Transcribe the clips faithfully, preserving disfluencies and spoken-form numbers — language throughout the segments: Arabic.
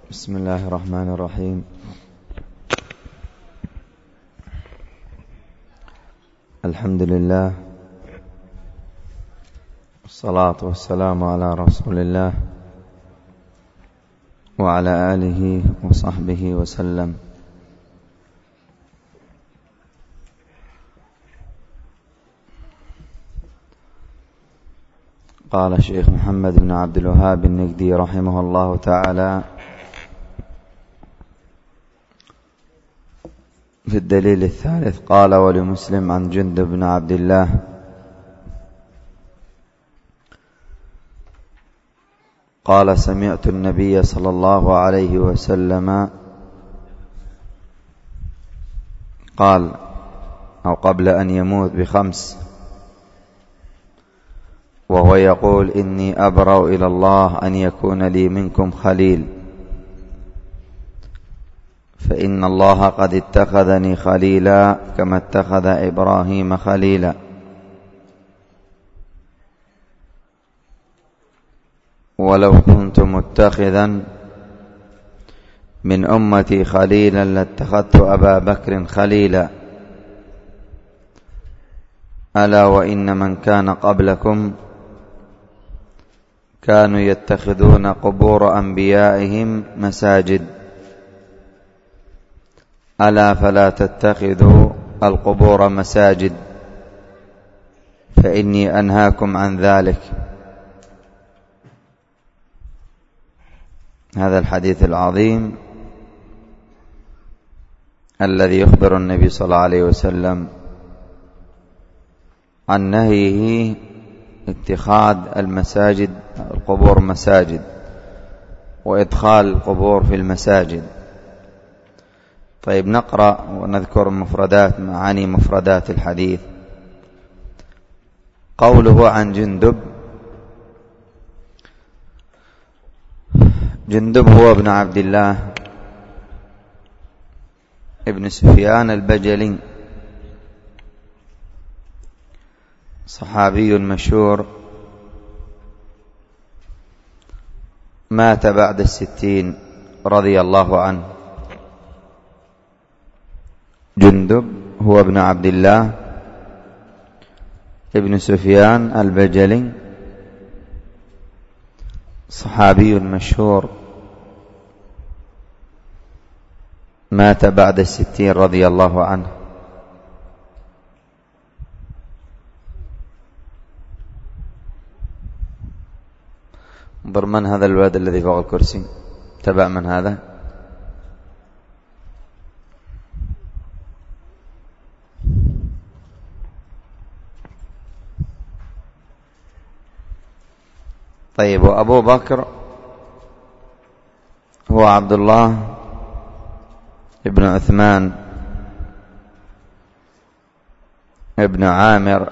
بسم الله الرحمن الرحيم. الحمد لله والصلاة والسلام على رسول الله وعلى آله وصحبه وسلم. قال الشيخ محمد بن عبد الوهاب النجدي رحمه الله تعالى في الدليل الثالث: قال ولمسلم عن جندب بن عبد الله قال: سمعت النبي صلى الله عليه وسلم قال أو قبل أن يموت بخمس وهو يقول: إني أبرأ إلى الله أن يكون لي منكم خليل، فإن الله قد اتخذني خليلا كما اتخذ إبراهيم خليلا. ولو كنت متخذا من أمتي خليلا لاتخذت أبا بكر خليلا. ألا وإن من كان قبلكم كانوا يتخذون قبور أنبيائهم مساجد، ألا فلا تتخذوا القبور مساجد فإني أنهاكم عن ذلك. هذا الحديث العظيم الذي يخبر النبي صلى الله عليه وسلم عن نهيه اتخاذ المساجد القبور مساجد وإدخال القبور في المساجد. طيب، نقرأ ونذكر مفردات معاني مفردات الحديث. قوله عن جندب: جندب هو ابن عبد الله ابن سفيان البجلي، صحابي مشهور، مات بعد الستين رضي الله عنه. جندب هو ابن عبد الله ابن سفيان البجلي، صحابي مشهور، مات بعد الستين رضي الله عنه. انظر، من هذا الولد الذي فوق الكرسي؟ تبع من هذا؟ طيب، وأبو بكر هو عبد الله ابن عثمان ابن عامر.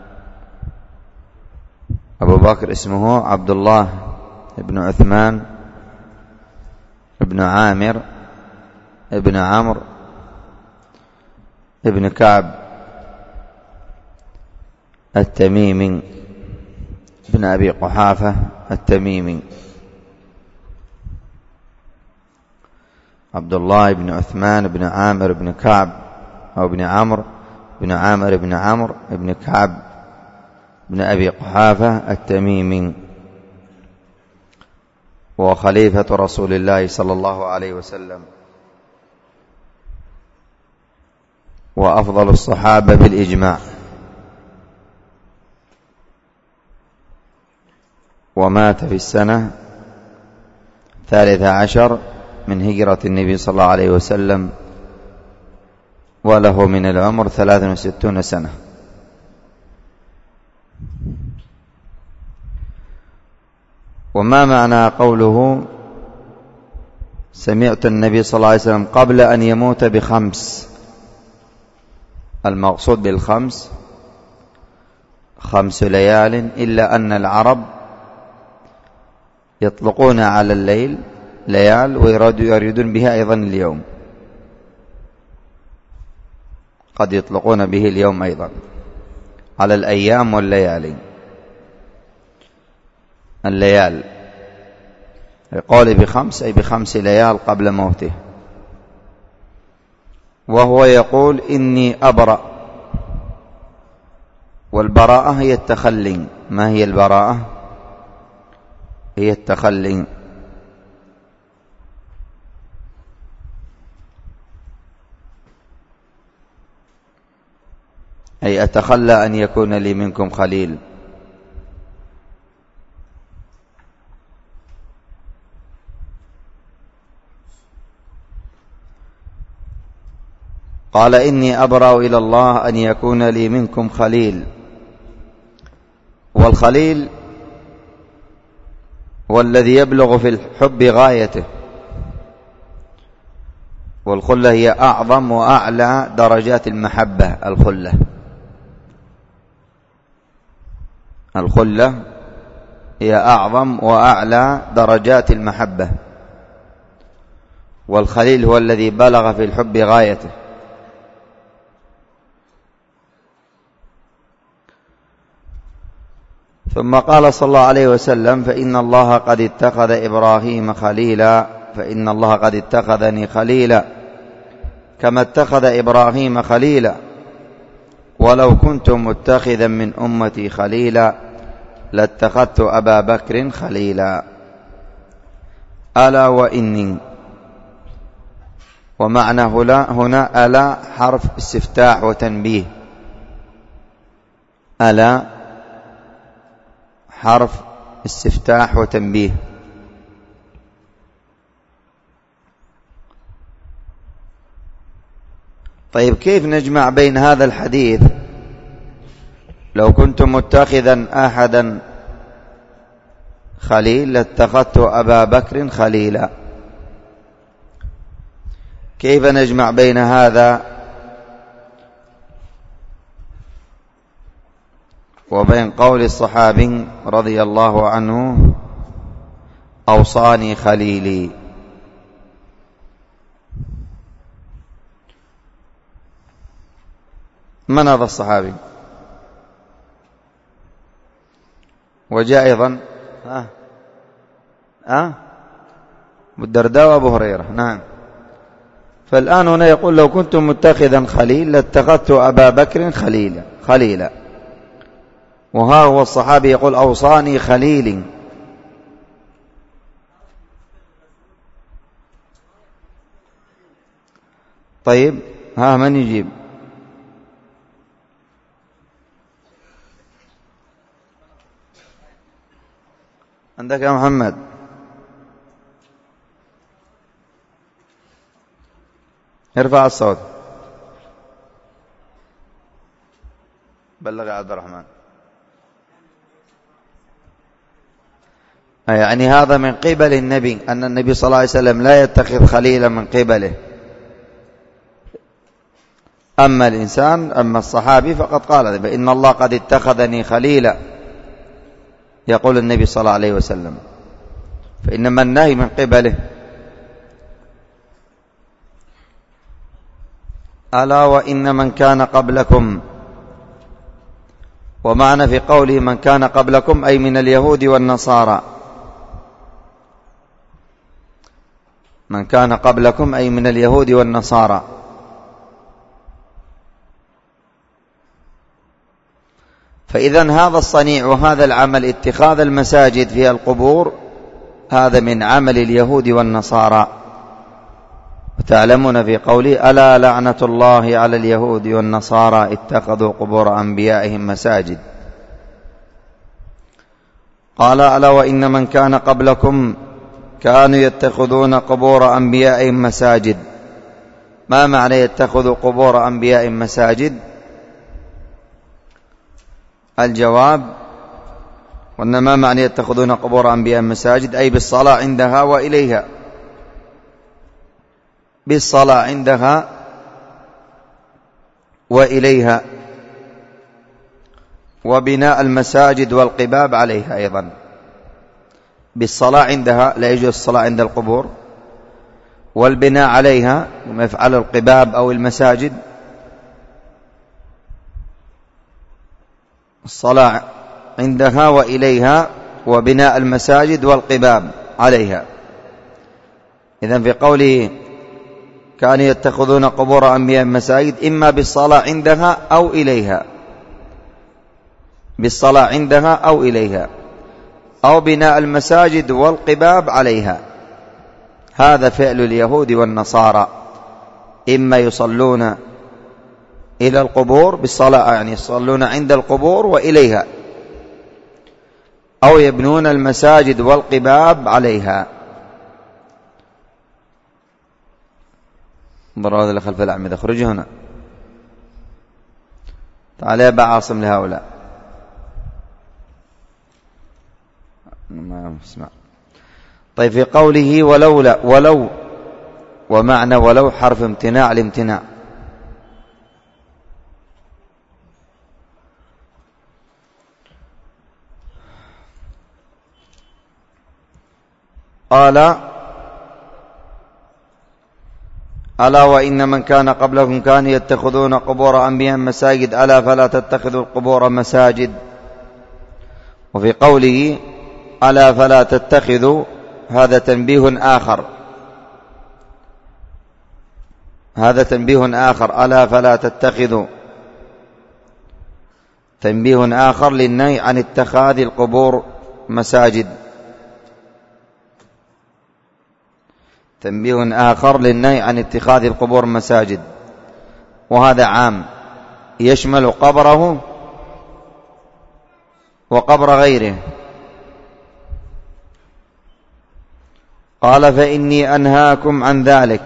أبو بكر اسمه عبد الله ابن عثمان ابن عامر ابن عمرو ابن كعب التميمي ابن أبي قحافة التميمي. عبد الله بن عثمان بن عامر بن كعب أو بن عمرو بن عامر بن عمرو بن كعب بن أبي قحافة التميمي، وخليفة رسول الله صلى الله عليه وسلم، وأفضل الصحابة بالإجماع، ومات في السنة الثالثة عشر من هجرة النبي صلى الله عليه وسلم، وله من العمر ثلاث وستون سنة. وما معنى قوله سمعت النبي صلى الله عليه وسلم قبل أن يموت بخمس؟ المقصود بالخمس خمس ليال، إلا أن العرب يطلقون على الليل ليال ويريدون بها أيضا اليوم، قد يطلقون به اليوم أيضا على الأيام والليالي. الليال قول بخمس أي بخمس ليال قبل موته. وهو يقول إني أبرأ، والبراءة هي التخلي. ما هي البراءة؟ هي التخلي. أي أتخلى أن يكون لي منكم خليل. قال إني أبرأ إلى الله أن يكون لي منكم خليل. والخليل هو الذي يبلغ في الحب غايته، والخلة هي أعظم وأعلى درجات المحبة. الخلة الخلة هي أعظم وأعلى درجات المحبة، والخليل هو الذي بلغ في الحب غايته. ثم قال صلى الله عليه وسلم: فإن الله قد اتخذ إبراهيم خليلا، فإن الله قد اتخذني خليلا كما اتخذ إبراهيم خليلا، ولو كنت متخذا من أمتي خليلا لاتخذت أبا بكر خليلا. ألا وإني، ومعنى هنا ألا حرف استفتاح وتنبيه. ألا حرف استفتاح وتنبيه. طيب، كيف نجمع بين هذا الحديث لو كنت متخذا أحدا خليل لاتخذت أبا بكر خليلا؟ كيف نجمع بين هذا وبين قول الصحابي رضي الله عنه: أوصاني خليلي؟ من هذا الصحابي؟ وجاء أيضا ها ها أبو الدرداء وأبو هريرة. نعم. فالآن هنا يقول: لو كنت متخذا خليل لاتخذت أبا بكر خليلا خليلا وها هو الصحابي يقول: أوصاني خليلي. طيب، ها من يجيب؟ عندك يا محمد؟ ارفع الصوت. بلغ يا عبد الرحمن. يعني هذا من قبل النبي، أن النبي صلى الله عليه وسلم لا يتخذ خليلا من قبله. أما الإنسان أما الصحابي فقد قال: إن الله قد اتخذني خليلا، يقول النبي صلى الله عليه وسلم، فإنما النهي من قبله. ألا وإن من كان قبلكم، ومعنى في قوله من كان قبلكم أي من اليهود والنصارى. من كان قبلكم أي من اليهود والنصارى. فإذن هذا الصنيع وهذا العمل، اتخاذ المساجد فيها القبور، هذا من عمل اليهود والنصارى. وتعلمون في قوله: ألا لعنة الله على اليهود والنصارى اتخذوا قبور أنبيائهم مساجد. قال: ألا وإن من كان قبلكم كانوا يتخذون قبور أنبيائهم مساجد. ما معنى يتخذوا قبور أنبيائهم مساجد؟ الجواب: وإنما معنى يتخذون قبور أنبيائهم مساجد أي بالصلاة عندها وإليها، بالصلاة عندها وإليها، وبناء المساجد والقباب عليها أيضا. بالصلاة عندها، لا يجوز الصلاة عند القبور، والبناء عليها كما يفعل القباب أو المساجد. الصلاة عندها وإليها، وبناء المساجد والقباب عليها. إذن في قوله كانوا يتخذون قبور أنبياء مساجد إما بالصلاة عندها أو إليها، بالصلاة عندها أو إليها، أو بناء المساجد والقباب عليها. هذا فعل اليهود والنصارى، إما يصلون إلى القبور بالصلاة، يعني يصلون عند القبور وإليها، أو يبنون المساجد والقباب عليها. انظروا هذا اللي خلف الأعمدة، اخرج هنا، تعال يا أبا عاصم لهؤلاء. ما اسمع. طيب في قوله ولولا، ولو ومعنى ولو حرف امتناع الامتناع، قال ألا وإن من كان قبلكم كانوا يتخذون قبور أنبياء مساجد ألا فلا تتخذوا القبور مساجد. وفي قوله ألا فلا تتخذوا هذا تنبيه آخر، هذا تنبيه آخر، ألا فلا تتخذوا تنبيه آخر للنهي عن اتخاذ القبور مساجد، تنبيه آخر للنهي عن اتخاذ القبور مساجد، وهذا عام يشمل قبره وقبر غيره. قال فإني أنهاكم عن ذلك.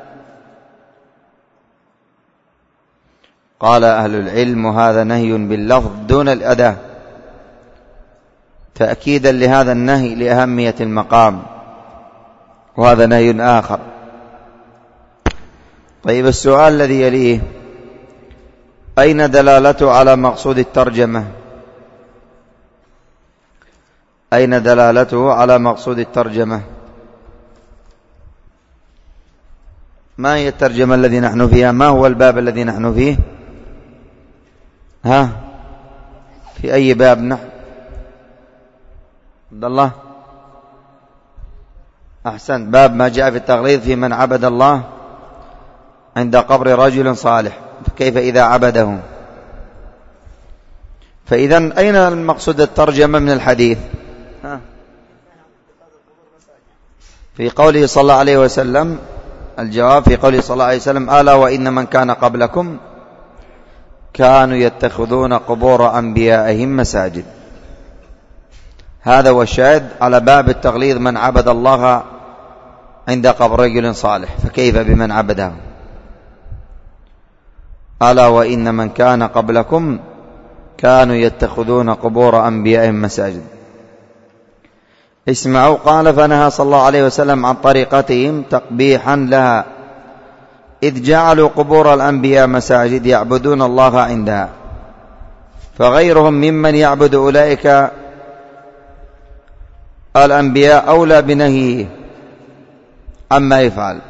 قال أهل العلم هذا نهي باللفظ دون الأداة، تأكيدا لهذا النهي لأهمية المقام، وهذا نهي آخر. طيب السؤال الذي يليه أين دلالته على مقصود الترجمة؟ أين دلالته على مقصود الترجمة؟ ما هي الترجمة الذي نحن فيها؟ ما هو الباب الذي نحن فيه؟ ها، في أي باب نحن؟ عبد الله أحسن، باب ما جاء في التغليظ في من عبد الله عند قبر رجل صالح، كيف إذا عبده؟ فإذا أين المقصود الترجمة من الحديث؟ ها؟ في قوله صلى الله عليه وسلم، الجواب في قوله صلى الله عليه وسلم ألا وإن من كان قبلكم كانوا يتخذون قبور أنبيائهم مساجد. هذا هو الشاهد على باب التغليظ من عبد الله عند قبر رجل صالح، فكيف بمن عبده؟ ألا وإن من كان قبلكم كانوا يتخذون قبور أنبيائهم مساجد. اسمعوا، قال فنهى صلى الله عليه وسلم عن طريقتهم تقبيحا لها، إذ جعلوا قبور الأنبياء مساجد يعبدون الله عندها، فغيرهم ممن يعبد أولئك الأنبياء أولى بنهيه عما يفعل.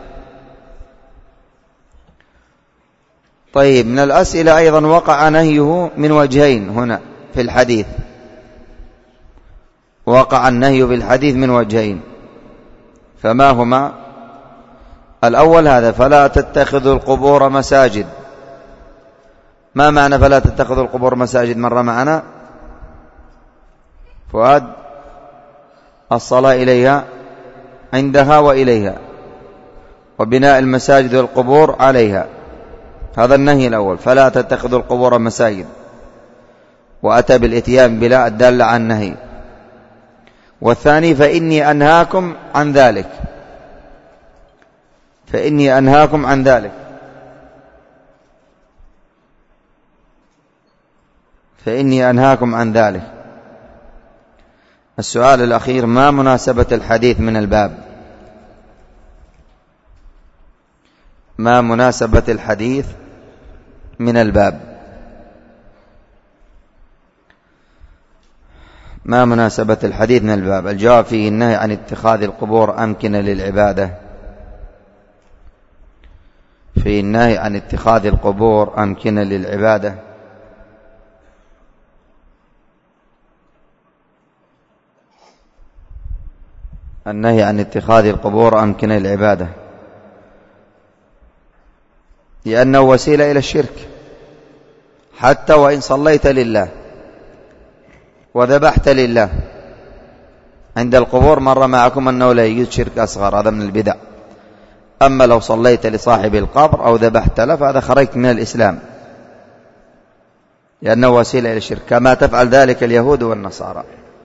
طيب من الأسئلة أيضا وقع نهيه من وجهين هنا في الحديث، وقع النهي في الحديث من وجهين، فما هما؟ الأول هذا فلا تتخذوا القبور مساجد. ما معنى فلا تتخذوا القبور مساجد؟ مر معنا فؤاد. الصلاة إليها عندها وإليها، وبناء المساجد والقبور عليها، هذا النهي الأول، فلا تتخذوا القبور مساجد، وأتى بالإتيان بلا الدالة عن النهي. والثاني فإني أنهاكم عن ذلك، فإني أنهاكم عن ذلك، فإني أنهاكم عن ذلك. السؤال الأخير ما مناسبة الحديث من الباب؟ ما مناسبة الحديث من الباب؟ ما مناسبة الحديث من الباب؟ الجواب فيه النهي عن اتخاذ القبور أمكنة للعبادة، فيه النهي عن اتخاذ القبور أمكنة للعبادة. النهي عن اتخاذ القبور أمكنة العبادة، لأنه وسيلة إلى الشرك، حتى وإن صليت لله وذبحت لله عند القبور مر معكم أنه لا يوجد شرك أصغر، هذا من البدع. أما لو صليت لصاحب القبر أو ذبحت له فهذا خرجت من الإسلام، لأنه وسيلة إلى الشرك، كما تفعل ذلك اليهود والنصارى.